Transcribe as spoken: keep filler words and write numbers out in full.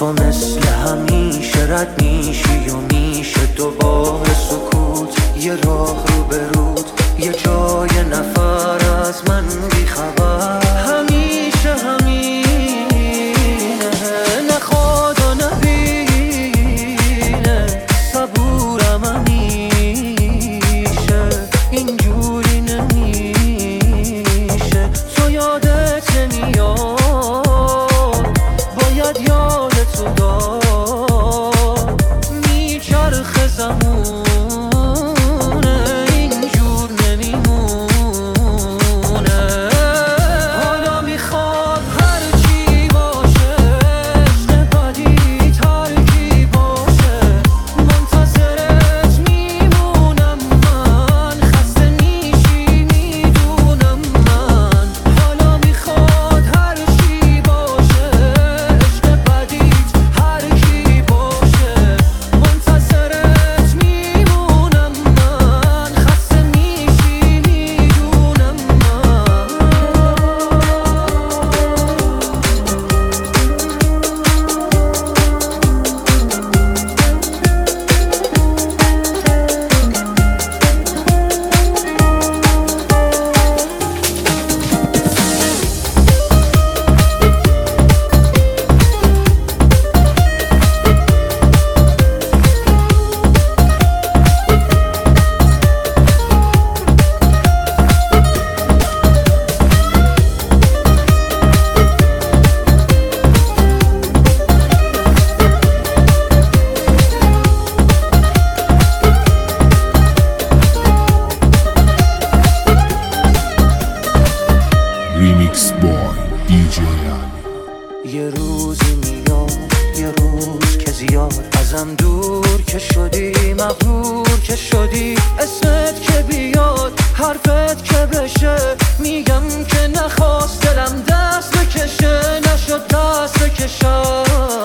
تو مثل همیشه رد میشی و میشه دوباره سکوت، یه راه رو برود، یه جای نفر از من بیخبر. همیشه همینه، نخواد و نبینه، صبورم همیشه اینجوری نمیشه. تو یادت نمیاد، باید یادتو داد، میچرخه زمونه اینجور نمیمونه. حالا میخواد هرچی باشه، عشق بدی ترکی باشه، منتظرت میمونم من، خسته میشی میدونم من. حالا میخواد هرچی باشه، عشق بدی هرکی باشه، منتظرت میمونم من، خسته میشی میدونم من. Remix Boy دی جی Ali. یه روزی میاد، یه روز که زیاد ازم دور که شدی، مغرور که شدی، اسمت که بیاد، حرفت که بشه، میگم که نخواست دلم دست بکشه، نشد دست بکشم.